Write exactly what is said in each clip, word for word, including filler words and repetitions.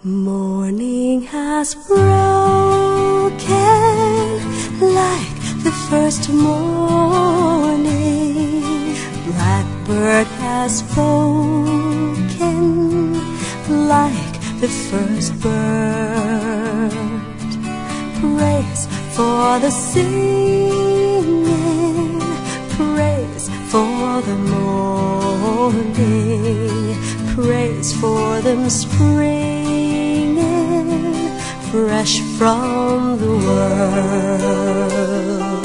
Morning has broken like the first morning. Blackbird has spoken like the first bird. Praise for the singing, praise for the morning, praise for them springing fresh from the world.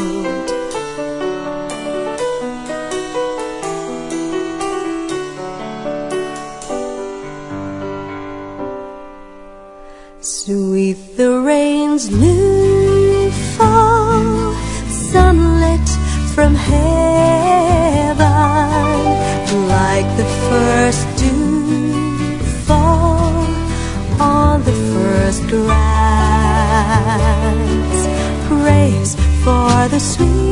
Sweet the rain's new fall, sunlit from heaven, like the first dew fall on the first grass. Praise for the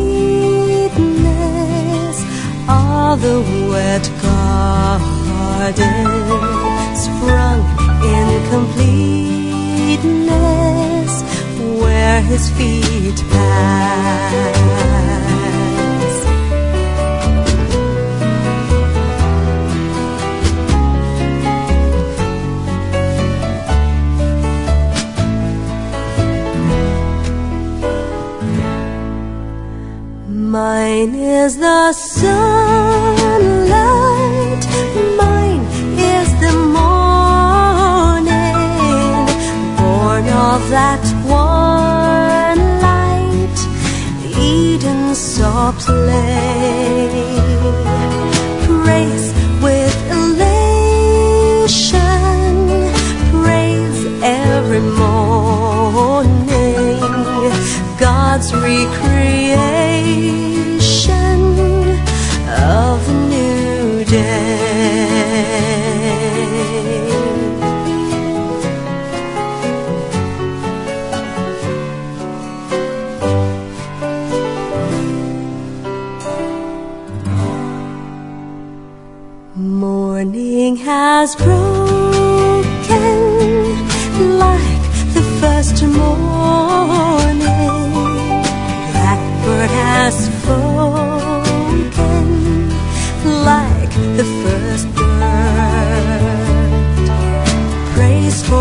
sweetness of the wet garden, sprung in completeness where his feet pass. Mine is the sunlight, mine is the morning, born of that one light Eden saw play. Praise with elation, praise every morning, God's recreation of the new day. Morning has broken like the first morning. Blackbird has spoken like the first bird. Praise for